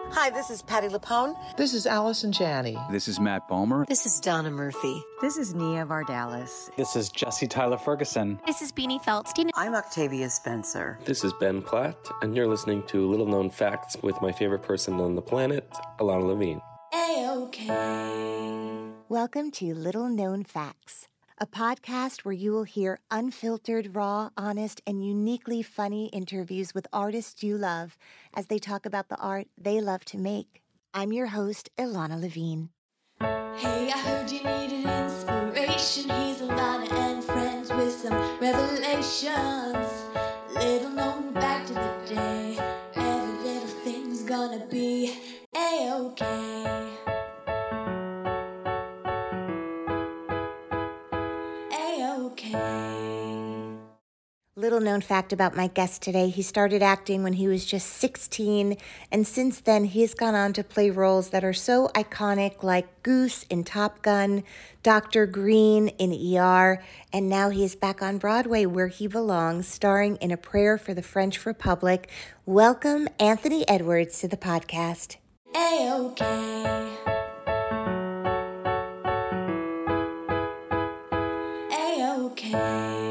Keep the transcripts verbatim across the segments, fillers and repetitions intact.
Hi, this is Patty Lapone. This is Allison Janney. This is Matt Bomer. This is Donna Murphy. This is Nia Vardalis. This is Jesse Tyler Ferguson. This is Beanie Feldstein. I'm Octavia Spencer. This is Ben Platt, and you're listening to Little Known Facts with my favorite person on the planet, Ilana Levine. A-OK. Welcome to Little Known Facts, a podcast where you will hear unfiltered, raw, honest, and uniquely funny interviews with artists you love as they talk about the art they love to make. I'm your host, Ilana Levine. Hey, I heard you needed inspiration. Here's Ilana and friends with some revelations. Little known fact of the day. Every little thing's gonna be A-OK. Little known fact about my guest today, he started acting when he was just sixteen, and since then he has gone on to play roles that are so iconic like Goose in Top Gun, Doctor Green in E R, and now he is back on Broadway where he belongs, starring in A Prayer for the French Republic. Welcome Anthony Edwards to the podcast. A-OK. A-OK.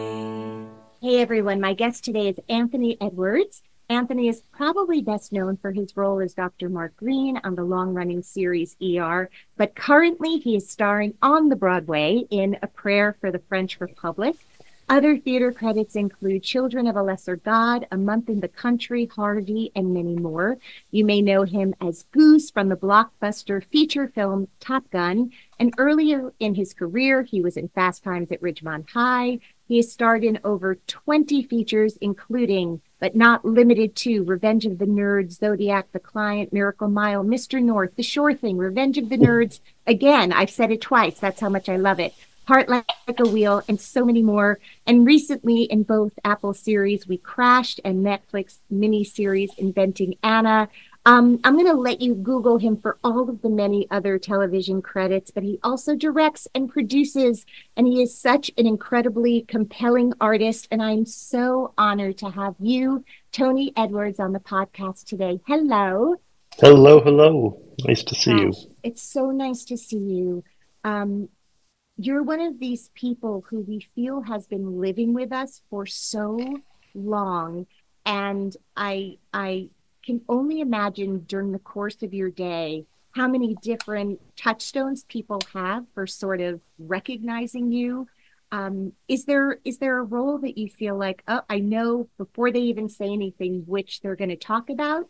Hey everyone, my guest today is Anthony Edwards. Anthony is probably best known for his role as Doctor Mark Green on the long-running series E R, but currently he is starring on the Broadway in A Prayer for the French Republic. Other theater credits include Children of a Lesser God, A Month in the Country, Hardy, and many more. You may know him as Goose from the blockbuster feature film Top Gun, and earlier in his career, he was in Fast Times at Ridgemont High. He has starred in over twenty features, including, but not limited to, Revenge of the Nerds, Zodiac, The Client, Miracle Mile, Mister North, The Sure Thing, Revenge of the Nerds. Again, I've said it twice. That's how much I love it. Heart Like a Wheel, and so many more. And recently in both Apple series, We Crashed, and Netflix miniseries, Inventing Anna. Um, I'm going to let you Google him for all of the many other television credits, but he also directs and produces, and he is such an incredibly compelling artist. And I'm so honored to have you, Tony Edwards, on the podcast today. Hello. Hello, hello. Nice to see you. It's so nice to see you. Um, you're one of these people who we feel has been living with us for so long. And I, I, can only imagine during the course of your day how many different touchstones people have for sort of recognizing you. Um, is there is there a role that you feel like, oh, I know before they even say anything which they're going to talk about?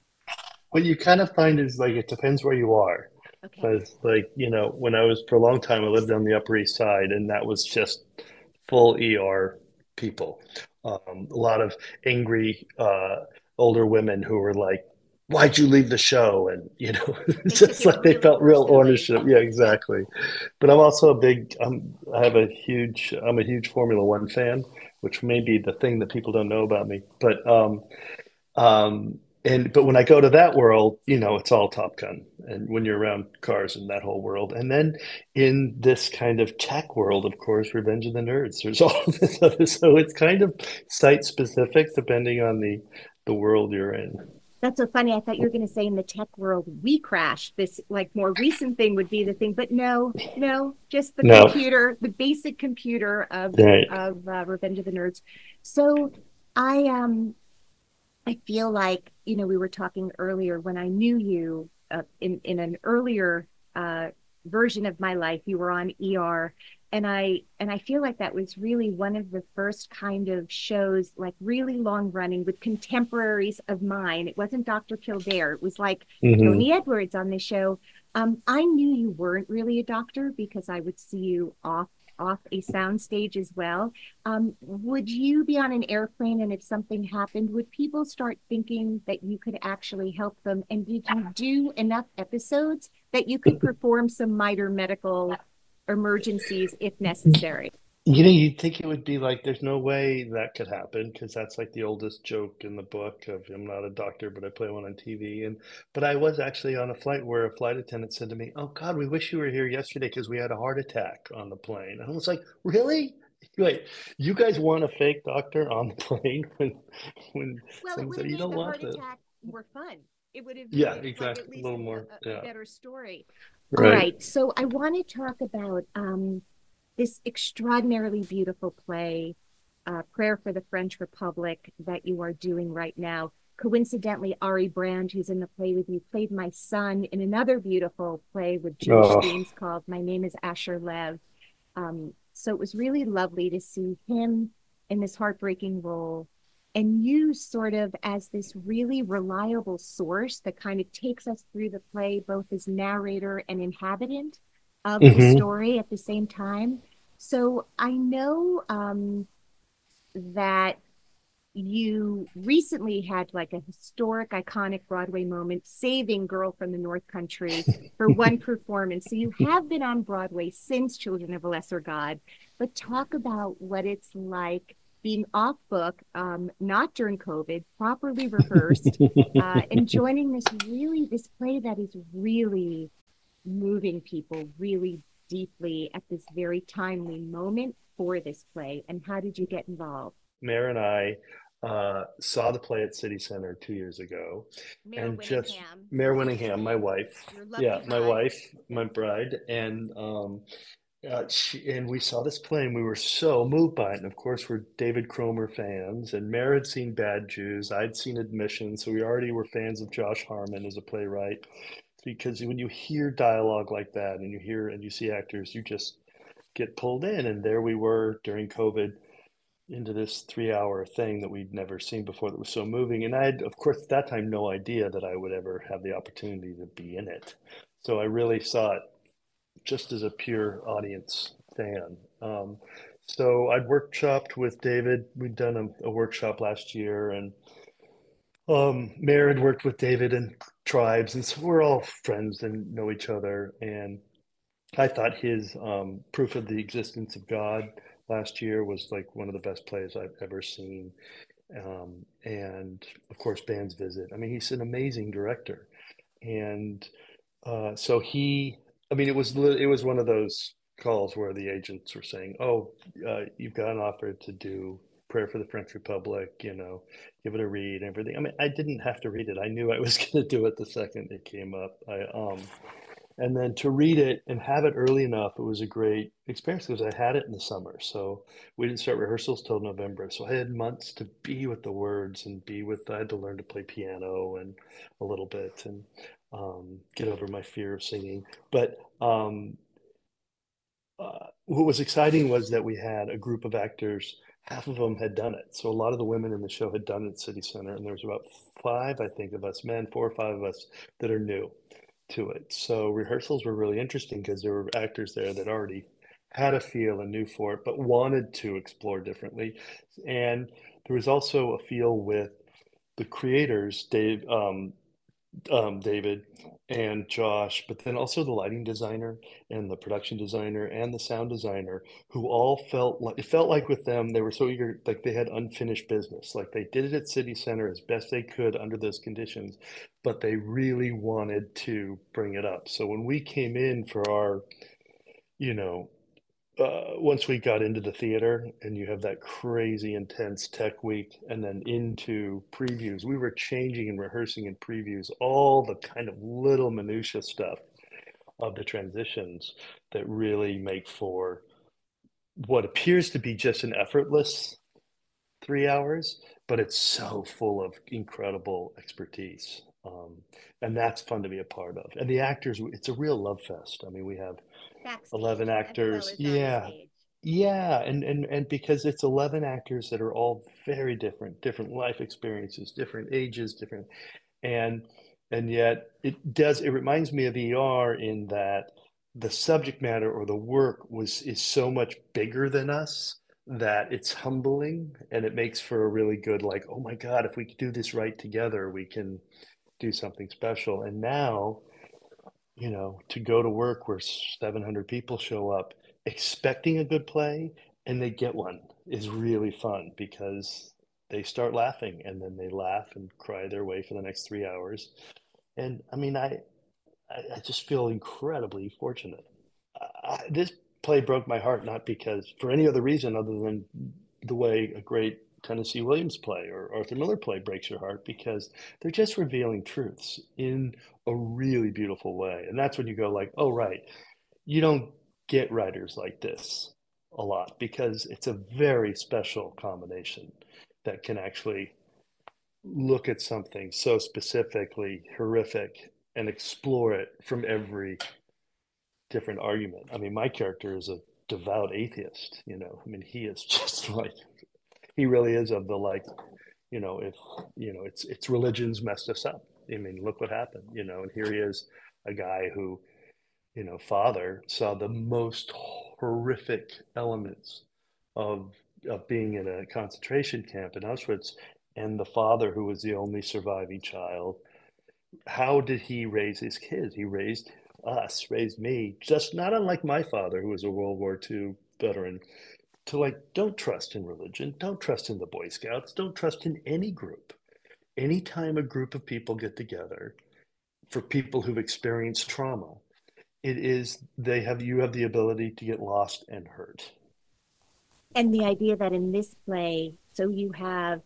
What you kind of find is like it depends where you are. Okay. Because like, you know, when I was for a long time, I lived on the Upper East Side, and that was just full E R people. Um, a lot of angry uh older women who were like, why'd you leave the show? And, you know, just like they felt real ownership. Yeah, exactly. But I'm also a big, I'm, I have a huge, I'm a huge Formula One fan, which may be the thing that people don't know about me. But, um, um, and, but when I go to that world, you know, it's all Top Gun. And when you're around cars and that whole world. And then in this kind of tech world, of course, Revenge of the Nerds, there's all this other, so it's kind of site specific depending on the, the world you're in. That's so funny. I thought you were going to say in the tech world, We Crashed. This like more recent thing would be the thing, but no, no, just the No. computer, the basic computer of Right. of uh, Revenge of the Nerds. So I um I feel like, you know, we were talking earlier when I knew you uh, in in an earlier uh, version of my life. You were on E R. And I and I feel like that was really one of the first kind of shows, like really long running with contemporaries of mine. It wasn't Doctor Kildare. It was like Mhm. Tony Edwards on the show. Um, I knew you weren't really a doctor because I would see you off off a soundstage as well. Um, would you be on an airplane, and if something happened, would people start thinking that you could actually help them? And did you do enough episodes that you could perform some minor medical emergencies if necessary? You know, you'd think it would be like, there's no way that could happen, because that's like the oldest joke in the book of, I'm not a doctor, but I play one on T V. And but I was actually on a flight where a flight attendant said to me, "Oh God, we wish you were here yesterday because we had a heart attack on the plane." And I was like, "Really? Wait, you guys want a fake doctor on the plane when when Well, it things would that have you made don't the want heart this?" attack more fun. it would have Yeah, made like exactly. at A least little a, more. a, a Yeah. better story. All Right. right, so I want to talk about um, this extraordinarily beautiful play, uh, Prayer for the French Republic, that you are doing right now. Coincidentally, Ari Brand, who's in the play with you, played my son in another beautiful play with Jewish Oh, themes called My Name is Asher Lev. Um, so it was really lovely to see him in this heartbreaking role and you sort of as this really reliable source that kind of takes us through the play, both as narrator and inhabitant of the hmm story at the same time. So I know um, that you recently had like a historic, iconic Broadway moment, saving Girl from the North Country for one performance. So you have been on Broadway since Children of a Lesser God, but talk about what it's like being off book, um, not during COVID, properly rehearsed, uh, and joining this really, this play that is really moving people really deeply at this very timely moment for this play. And how did you get involved? Mayor and I uh, saw the play at City Center two years ago, Mayor and just Winningham, Mayor who's Winningham, my listening, wife, your yeah, lovely my bride. wife, my bride, and um, uh, she, and we saw this play, and we were so moved by it. And of course, we're David Cromer fans, and Mayor had seen Bad Jews, I'd seen Admission, so we already were fans of Josh Harmon as a playwright. Because when you hear dialogue like that, and you hear and you see actors, you just get pulled in. And there we were during COVID into this three hour thing that we'd never seen before that was so moving. And I had, of course, at that time, no idea that I would ever have the opportunity to be in it. So I really saw it just as a pure audience fan. Um, so I'd workshopped with David. We'd done a, a workshop last year, and um, Mayor had worked with David and Tribes. And so we're all friends and know each other. And I thought his um, Proof of the Existence of God last year was like one of the best plays I've ever seen. Um, and of course, Band's Visit. I mean, he's an amazing director. And uh, so he, I mean, it was it was one of those calls where the agents were saying, "Oh, uh, you've got an offer to do Prayer for the French Republic. You know, give it a read and everything." I mean, I didn't have to read it. I knew I was going to do it the second it came up. I um, and then to read it and have it early enough, it was a great experience because I had it in the summer. So we didn't start rehearsals till November. So I had months to be with the words and be with, I had to learn to play piano and a little bit and um, get over my fear of singing. But um, uh, what was exciting was that we had a group of actors, half of them had done it. So a lot of the women in the show had done it at City Center. And there was about five, I think, of us men, four or five of us that are new to it. So rehearsals were really interesting because there were actors there that already had a feel and knew for it, but wanted to explore differently. And there was also a feel with the creators, Dave, um, um, David and Josh, but then also the lighting designer and the production designer and the sound designer, who all felt like it felt like with them, they were so eager, like they had unfinished business. Like they did it at City Center as best they could under those conditions, but they really wanted to bring it up. So when we came in for our, you know, uh, once we got into the theater and you have that crazy intense tech week and then into previews, we were changing and rehearsing in previews all the kind of little minutia stuff of the transitions that really make for what appears to be just an effortless three hours, but it's so full of incredible expertise. Um, and that's fun to be a part of. And the actors, it's a real love fest. I mean, we have Backstage eleven as well actors. as on Yeah. stage. Yeah. And, and, and because it's eleven actors that are all very different, different life experiences, different ages, different, and, and yet it does, it reminds me of E R in that the subject matter or the work was, is so much bigger than us that it's humbling and it makes for a really good, like, oh my God, if we could do this right together, we can do something special. And now, you know, to go to work where seven hundred people show up expecting a good play and they get one is really fun because they start laughing and then they laugh and cry their way for the next three hours. And I mean, I, I, I just feel incredibly fortunate. I, this play broke my heart, not because for any other reason other than the way a great Tennessee Williams play or Arthur Miller play breaks your heart because they're just revealing truths in a really beautiful way. And that's when you go like, oh, right, you don't get writers like this a lot because it's a very special combination that can actually look at something so specifically horrific and explore it from every different argument. I mean, my character is a devout atheist, you know. I mean, he is just like, he really is of the like, you know, if, you know, it's, it's religion's messed us up. I mean, look what happened, you know, and here he is, a guy who, you know, father saw the most horrific elements of, of being in a concentration camp in Auschwitz, and the father who was the only surviving child. How did he raise his kids? He raised us, raised me, just not unlike my father, who was a World War Two veteran, to like, don't trust in religion, don't trust in the Boy Scouts, don't trust in any group. Anytime a group of people get together, for people who've experienced trauma, it is, they have, you have the ability to get lost and hurt. And the idea that in this play, so you have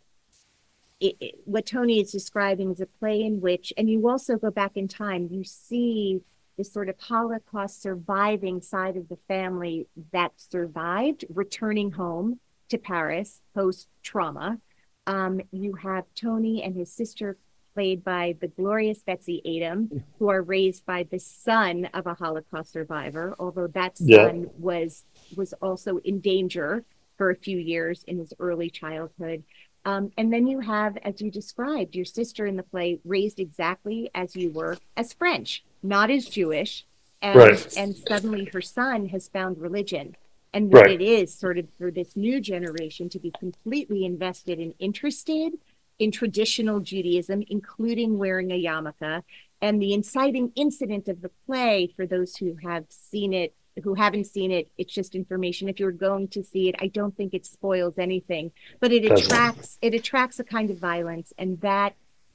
It, it, what Tony is describing is a play in which, and you also go back in time, you see this sort of Holocaust surviving side of the family that survived, returning home to Paris post-trauma. Um, you have Tony and his sister, played by the glorious Betsy Adam, who are raised by the son of a Holocaust survivor, although that son Yeah. was was also in danger for a few years in his early childhood. Um, and then you have, as you described, your sister in the play raised exactly as you were, as French, not as Jewish. And, Right. and suddenly her son has found religion. And what Right. it is sort of for this new generation to be completely invested and interested in traditional Judaism, including wearing a yarmulke. And the inciting incident of the play, for those who have seen it, who haven't seen it, it's just information. If you're going to see it, I don't think it spoils anything, but it Doesn't. attracts it attracts a kind of violence, and that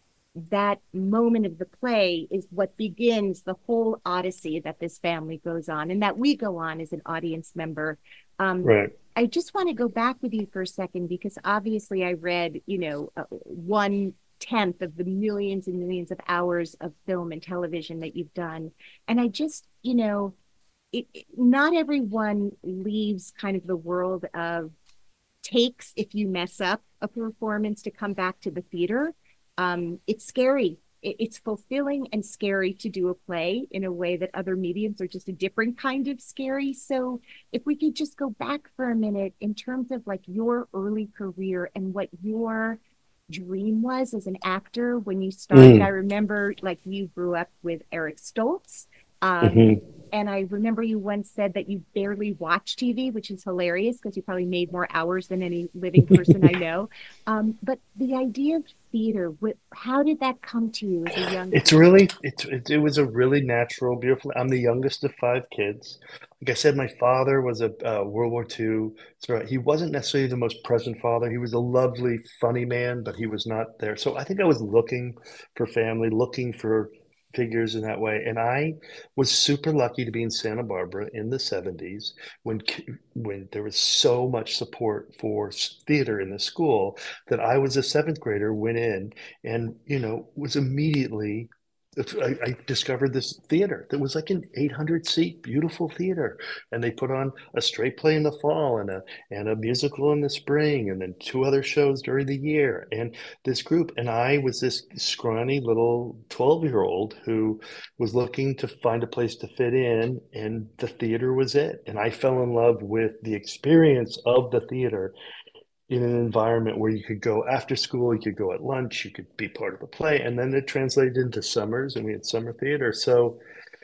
that moment of the play is what begins the whole odyssey that this family goes on, and that we go on as an audience member. Um, Right. I just want to go back with you for a second, because obviously I read, you know, uh, one tenth of the millions and millions of hours of film and television that you've done, and I just, you know. It, it, not everyone leaves kind of the world of takes if you mess up a performance to come back to the theater. Um, it's scary. It, it's fulfilling and scary to do a play in a way that other mediums are just a different kind of scary. So if we could just go back for a minute in terms of like your early career and what your dream was as an actor when you started. Mm. I remember like you grew up with Eric Stoltz. Um, Mm-hmm. And I remember you once said that you barely watch T V, which is hilarious because you probably made more hours than any living person I know. Um, but the idea of theater, what, how did that come to you as a young It's person? really, it's, it, it was a really natural, beautiful. I'm the youngest of five kids. Like I said, my father was a uh, World War Two. So he wasn't necessarily the most present father. He was a lovely, funny man, but he was not there. So I think I was looking for family, looking for figures in that way. And I was super lucky to be in Santa Barbara in the seventies when when there was so much support for theater in the school that I was a seventh grader, went in and, you know, was immediately I, I discovered this theater that was like an eight hundred seat beautiful theater, and they put on a straight play in the fall and a and a musical in the spring, and then two other shows during the year, and this group. And I was this scrawny little twelve year old who was looking to find a place to fit in, and the theater was it. And I fell in love with the experience of the theater in an environment where you could go after school, you could go at lunch, you could be part of the play, and then it translated into summers, and we had summer theater. So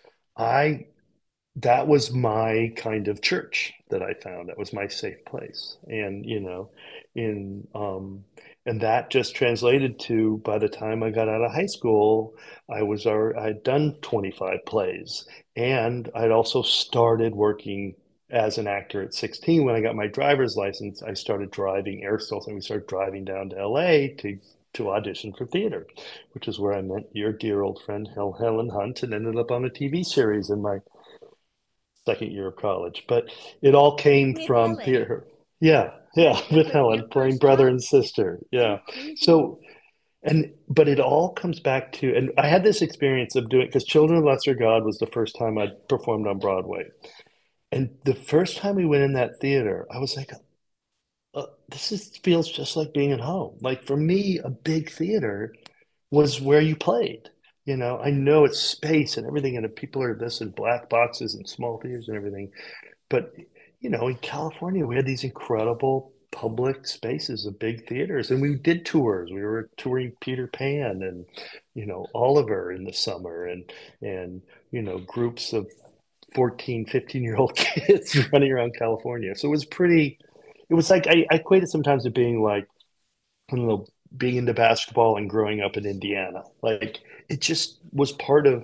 I, that was my kind of church that I found. That was my safe place. And, you know, in, um, and that just translated to, by the time I got out of high school, I was, I'd done twenty-five plays, and I'd also started working as an actor at sixteen. When I got my driver's license, I started driving Airstolz, and we started driving down to L A to to audition for theater, which is where I met your dear old friend Hel- Helen Hunt, and ended up on a T V series in my second year of college. But it all came With from Helen. theater. Yeah. Yeah, Right. with So your Helen playing first brother job, and sister. so Yeah. crazy. So, and but it all comes back to, and I had this experience of doing, because Children of Lesser God was the first time I performed on Broadway. And the first time we went in that theater, I was like, uh, this is feels just like being at home. Like for me, a big theater was where you played. You know, I know it's space and everything, and the people are this and black boxes and small theaters and everything. But, you know, in California, we had these incredible public spaces of big theaters, and we did tours. We were touring Peter Pan and, you know, Oliver in the summer, and, and, you know, groups of fourteen, fifteen year old kids running around California. So it was pretty, it was like, I, I equate it sometimes to being like, I don't know, being into basketball and growing up in Indiana. Like it just was part of,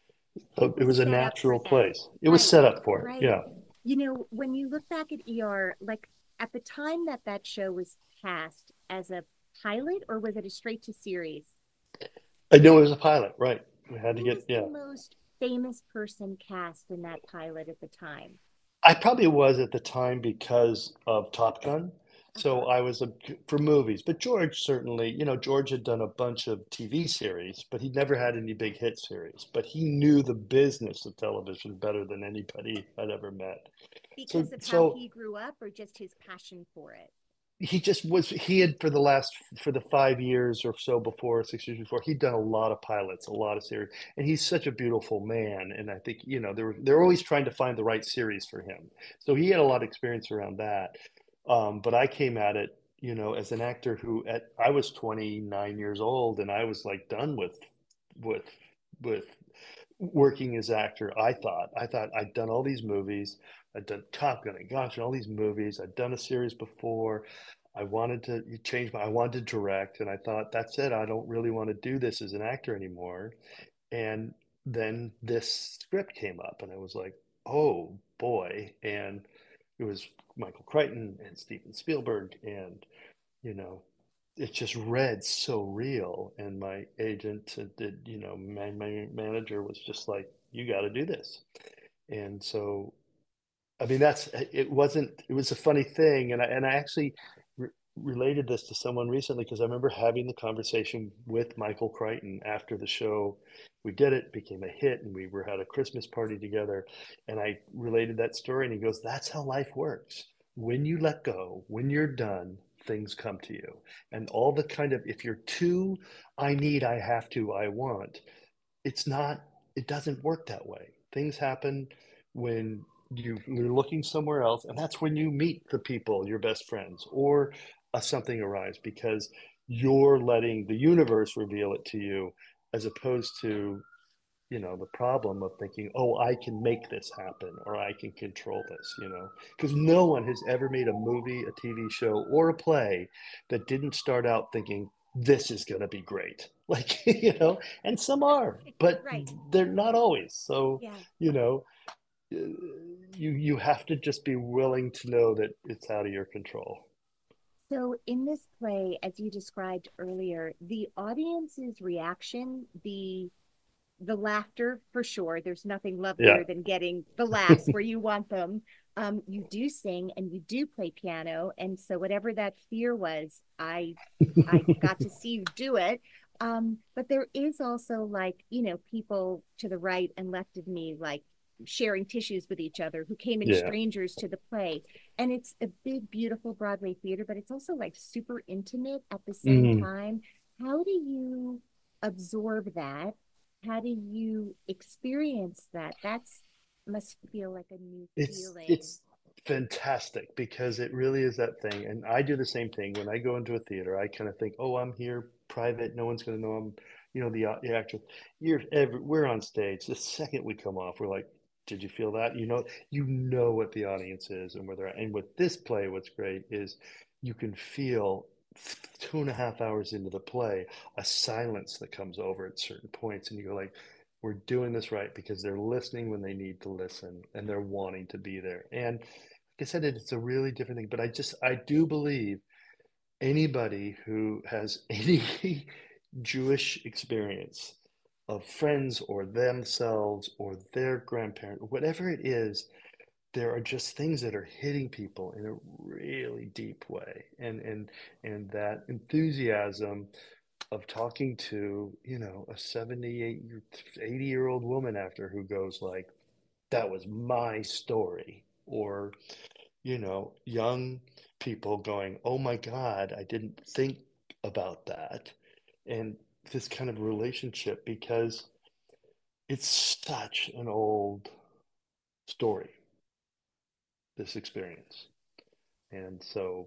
It of it was was a set up for natural that. place. It was Right. set up for it. Right. Yeah. You know, when you look back at E R, like at the time that that show was cast as a pilot, or was it a straight to series? I know it was a pilot, right? We had to Who get, was yeah. the most famous person cast in that pilot at the time? I probably was at the time because of Top Gun. So Uh-huh. I was a, for movies, but George certainly, you know, George had done a bunch of T V series, but he'd never had any big hit series. But he knew the business of television better than anybody I'd ever met. So, Because of how so he grew up, or just his passion for it? he just was, he had for the last, for the five years or so before, six years before, he'd done a lot of pilots, a lot of series, and he's such a beautiful man. And I think, you know, they're they're always trying to find the right series for him. So he had a lot of experience around that. Um, but I came at it, you know, as an actor who at I was twenty-nine years old, and I was like done with with with working as actor. I thought I thought I'd done all these movies. I'd done Top Gun and gosh, all these movies. I'd done a series before. I wanted to change my, I wanted to direct, and I thought, that's it. I don't really want to do this as an actor anymore. And then this script came up, and I was like, oh boy. And it was Michael Crichton and Steven Spielberg, and you know, it just read so real. And my agent did, you know, my, my manager was just like, you got to do this. And so I mean, that's it wasn't it was a funny thing, and I and I actually re related this to someone recently because I remember having the conversation with Michael Crichton after the show. We did it, became a hit, and we were had a Christmas party together, and I related that story, and he goes, "That's how life works. When you let go, when you're done, things come to you." And all the kind of if you're too, "I need, I have to, I want," it's not it doesn't work that way. Things happen when you, you're looking somewhere else, and that's when you meet the people, your best friends, or uh, something arrives because you're letting the universe reveal it to you, as opposed to, you know, the problem of thinking, oh, I can make this happen or I can control this, you know, because no one has ever made a movie, a T V show, or a play that didn't start out thinking, this is going to be great. Like, you know, and some are, but Right. they're not always. So, Yeah. you know, uh, you you have to just be willing to know that it's out of your control. So in this play, as you described earlier, the audience's reaction, the the laughter for sure. There's nothing Yeah. lovelier than getting the laughs where you want them. Um, you do sing and you do play piano, and so whatever that fear was, I I got to see you do it. Um, but there is also, like, you know, people to the right and left of me, like sharing tissues with each other, who came in Yeah. strangers to the play. And it's a big, beautiful Broadway theater, but it's also like super intimate at the same Mm. time. How do you absorb that? How do you experience that? That's must feel like a new It's feeling. it's fantastic because it really is that thing, and I do the same thing. When I go into a theater, I kind of think, "Oh, I'm here private. No one's gonna know I'm, you know, the, uh, the actor." You're every, we're on stage. The second we come off, we're like, "Did you feel that?" You know, you know what the audience is and where they're at. And with this play, what's great is you can feel two and a half hours into the play a silence that comes over at certain points, and you go like, we're doing this right because they're listening when they need to listen and they're wanting to be there. And like I said, it's a really different thing. But I just I do believe anybody who has any Jewish experience of friends or themselves or their grandparent, whatever it is, there are just things that are hitting people in a really deep way. And and and that enthusiasm of talking to, you know, a seventy-eight, eighty year old woman after who goes like, that was my story. Or, you know, young people going, oh my God, I didn't think about that. And this kind of relationship, because it's such an old story, this experience. And so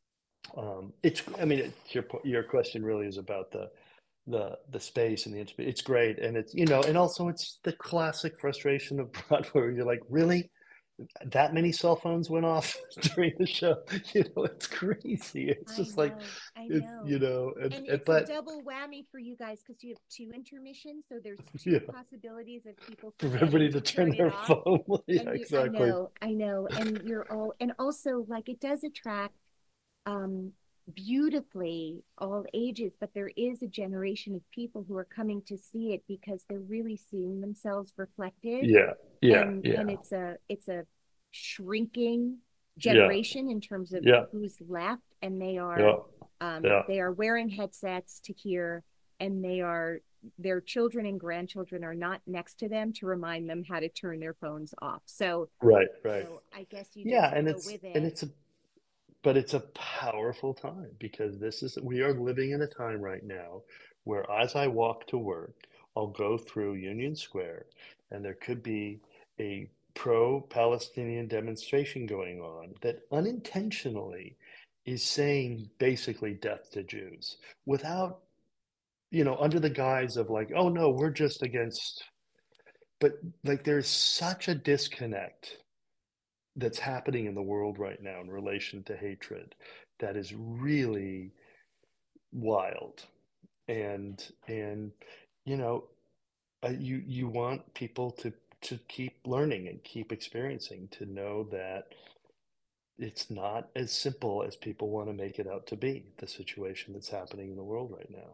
um, it's, I mean, it's your, your question really is about the, the the space and the insp- it's great. And it's, you know, and also it's the classic frustration of Broadway where you're like, really, that many cell phones went off during the show? You know, it's crazy. It's I just know, like, I it's, know. you know, and, And and it's but a double whammy for you guys because you have two intermissions, so there's two yeah, possibilities of people for forgetting everybody to to turn turn it their off. phone. Yeah, And you, I exactly. know, I know, and you're all, and also like it does attract um beautifully all ages, but there is a generation of people who are coming to see it because they're really seeing themselves reflected, Yeah, yeah, and yeah, and it's a it's a shrinking yeah, generation in terms of yeah, who's left, and they yeah, are um yeah. they are wearing headsets to hear, and they are their children and grandchildren are not next to them to remind them how to turn their phones off. So Right, right. so I guess you Yeah, just and go it's with and it. it's a but it's a powerful time because this is we are living in a time right now where as I walk to work, I'll go through Union Square and there could be a pro-Palestinian demonstration going on that unintentionally is saying basically death to Jews without, you know, under the guise of like, oh no, we're just against, but like there's such a disconnect that's happening in the world right now in relation to hatred that is really wild. And and you know, uh, you you want people to to keep learning and keep experiencing, to know that it's not as simple as people want to make it out to be, the situation that's happening in the world right now.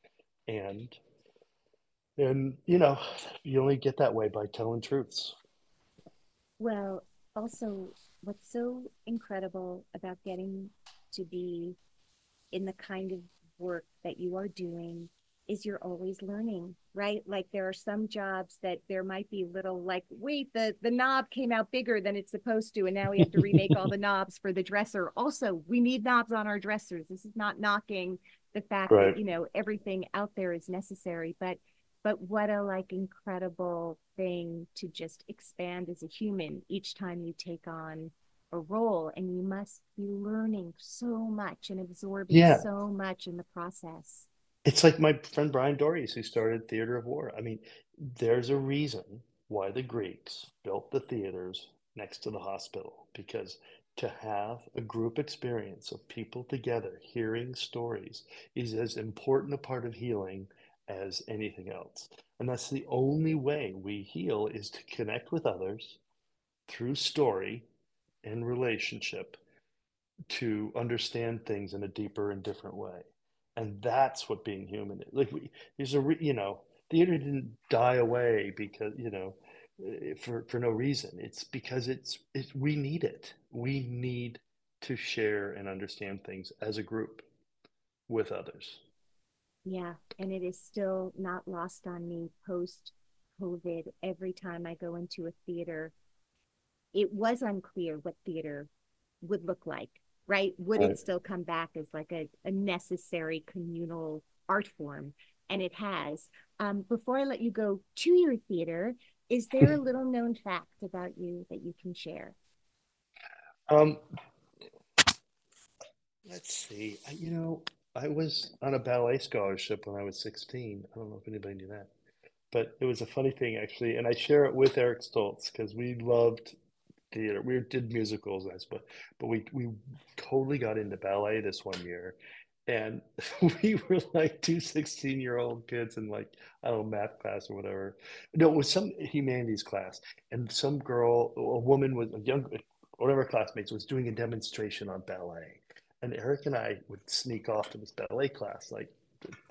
And and you know, you only get that way by telling truths. Well, also, what's so incredible about getting to be in the kind of work that you are doing is you're always learning, right? Like there are some jobs that there might be little like, wait, the the knob came out bigger than it's supposed to, and now we have to remake all the knobs for the dresser. Also, we need knobs on our dressers. This is not knocking the fact that, Right. you know, everything out there is necessary, but but what a like incredible thing to just expand as a human each time you take on a role, and you must be learning so much and absorbing Yeah. so much in the process. It's like my friend Brian Dories, who started Theater of War. I mean, there's a reason why the Greeks built the theaters next to the hospital, because to have a group experience of people together hearing stories is as important a part of healing as anything else. And that's the only way we heal, is to connect with others through story and relationship, to understand things in a deeper and different way. And that's what being human is. Like we, there's a, re, you know, theater didn't die away because, you know, eh, for, for no reason. It's because it's, it's, we need it. We need to share and understand things as a group with others. Yeah, and it is still not lost on me post COVID. Every time I go into a theater, it was unclear what theater would look like, right? Would it Right. still come back as like a, a necessary communal art form? And it has. Um, before I let you go to your theater, is there a little known fact about you that you can share? Um, let's see. I, you know, I was on a ballet scholarship when I was sixteen. I don't know if anybody knew that. But it was a funny thing, actually, and I share it with Eric Stoltz because we loved theater. We did musicals, I suppose, but we we totally got into ballet this one year, and we were like two year old kids in like, I don't know, math class or whatever. No, it was some humanities class, and some girl, a woman was a young, one of our classmates was doing a demonstration on ballet, and Eric and I would sneak off to this ballet class like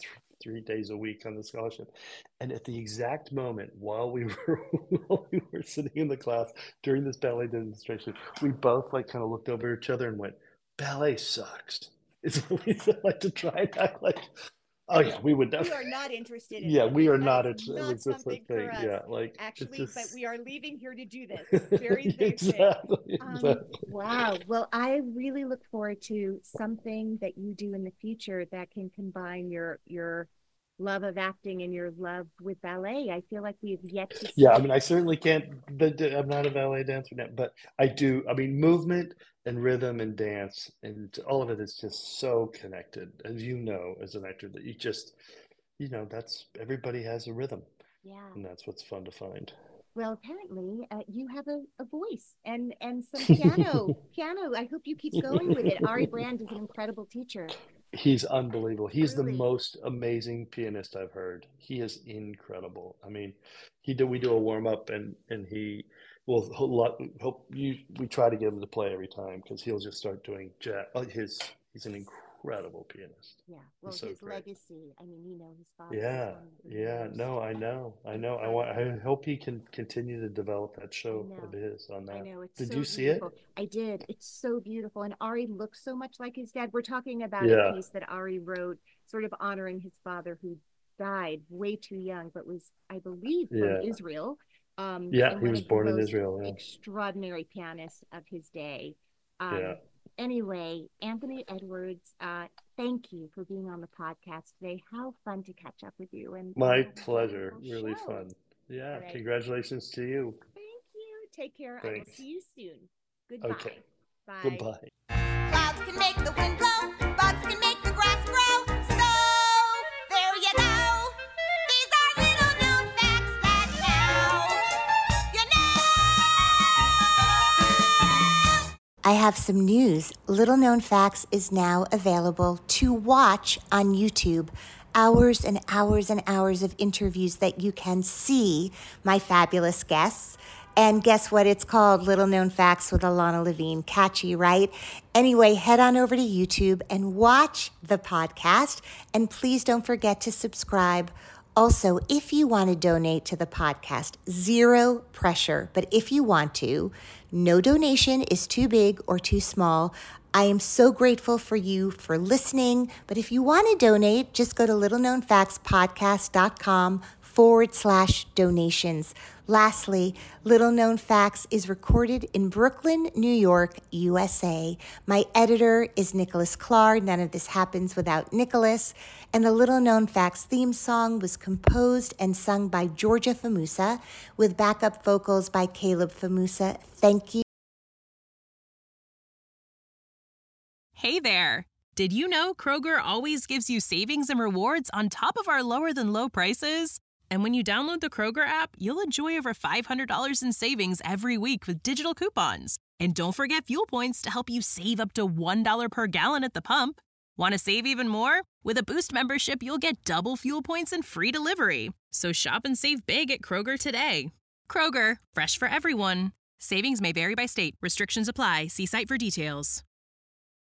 three days a week on the scholarship. And at the exact moment while we were while we were sitting in the class during this ballet demonstration, we both like kind of looked over at each other and went, "Ballet sucks." It's what we said, like to try and act like, oh yeah, we would We are not interested in yeah, it. we are That not is interested. not It was just a something thing. for us. Yeah, like Actually, just, but we are leaving here to do this. Very safe thing. exactly, Um, exactly. wow. Well, I really look forward to something that you do in the future that can combine your your love of acting and your love with ballet. I feel like we've yet to see. Yeah, I mean, I certainly can't. But I'm not a ballet dancer now, but I do. I mean, movement and rhythm and dance and all of it is just so connected, as you know, as an actor, that you just, you know, that's everybody has a rhythm, Yeah. and that's what's fun to find. Well, apparently, uh, you have a, a voice and and some piano. Piano. I hope you keep going with it. Ari Brand is an incredible teacher. He's unbelievable. He's Really? the most amazing pianist I've heard. He is incredible. I mean, he do we do a warm up and and he will he'll, he'll, you we try to get him to play every time because he'll just start doing jazz. His he's an incredible pianist. Yeah. Well, He's so his great. legacy. I mean, you know, his father. was Yeah, one of the yeah. most- No, I know, I know. I want. I hope he can continue to develop that show I know. of his on I that. know it's Did so you see beautiful. it? I did. It's so beautiful. And Ari looks so much like his dad. We're talking about Yeah. a piece that Ari wrote, sort of honoring his father who died way too young, but was, I believe, from Yeah. Israel. Um, Yeah, and he one was of the born in most Israel. Yeah. extraordinary pianists of his day. Um, Yeah. Anyway, Anthony Edwards, uh, thank you for being on the podcast today. How fun to catch up with you. And My and have a pleasure. wonderful Really show. fun. Yeah. All right. Congratulations to you. Thank you. Take care. I will Thanks. see you soon. Goodbye. Okay. Bye. Goodbye. Clouds can make the wind blow, bugs can make the grass grow. So there you go. These are little known facts that now you know. I have some news. Little Known Facts is now available to watch on YouTube. Hours and hours and hours of interviews that you can see my fabulous guests. And guess what? It's called Little Known Facts with Alana Levine. Catchy, right? Anyway, head on over to YouTube and watch the podcast. And please don't forget to subscribe. Also, if you want to donate to the podcast, zero pressure. But if you want to, no donation is too big or too small. I am so grateful for you for listening. But if you want to donate, just go to littleknownfactspodcast.com forward slash donations. Lastly, Little Known Facts is recorded in Brooklyn, New York, U S A. My editor is Nicholas Clark. None of this happens without Nicholas. And the Little Known Facts theme song was composed and sung by Georgia Famusa with backup vocals by Caleb Famusa. Thank you. Hey there! Did you know Kroger always gives you savings and rewards on top of our lower than low prices? And when you download the Kroger app, you'll enjoy over five hundred dollars in savings every week with digital coupons. And don't forget fuel points to help you save up to one dollar per gallon at the pump. Want to save even more? With a Boost membership, you'll get double fuel points and free delivery. So shop and save big at Kroger today. Kroger, fresh for everyone. Savings may vary by state. Restrictions apply. See site for details.